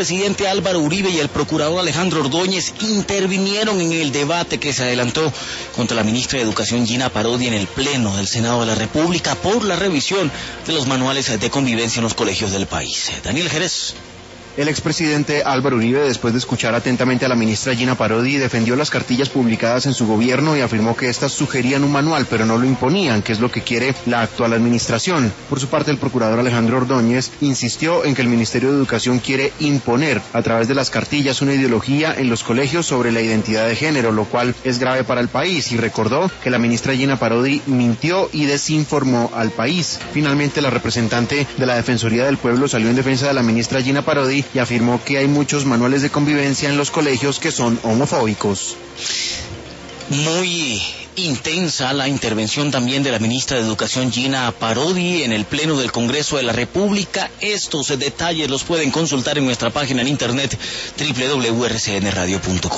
expresidente Álvaro Uribe y el procurador Alejandro Ordóñez intervinieron en el debate que se adelantó contra la ministra de Educación Gina Parodi en el Pleno del Senado de la República por la revisión de los manuales de convivencia en los colegios del país. Daniel Jerez. El expresidente Álvaro Uribe, después de escuchar atentamente a la ministra Gina Parodi, defendió las cartillas publicadas en su gobierno y afirmó que éstas sugerían un manual, pero no lo imponían, que es lo que quiere la actual administración. Por su parte, el procurador Alejandro Ordóñez insistió en que el Ministerio de Educación quiere imponer a través de las cartillas una ideología en los colegios sobre la identidad de género, lo cual es grave para el país, y recordó que la ministra Gina Parodi mintió y desinformó al país. Finalmente, la representante de la Defensoría del Pueblo salió en defensa de la ministra Gina Parodi y afirmó que hay muchos manuales de convivencia en los colegios que son homofóbicos. Muy intensa la intervención también de la ministra de Educación Gina Parodi en el Pleno del Congreso de la República. Estos detalles los pueden consultar en nuestra página en internet www.rcnradio.com.